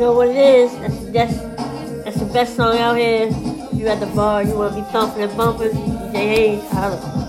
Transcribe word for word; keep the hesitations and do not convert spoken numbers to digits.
know what it is. That's that's that's the best song out here. You at the bar, you wanna be thumping and bumping. D J Hayes, holla.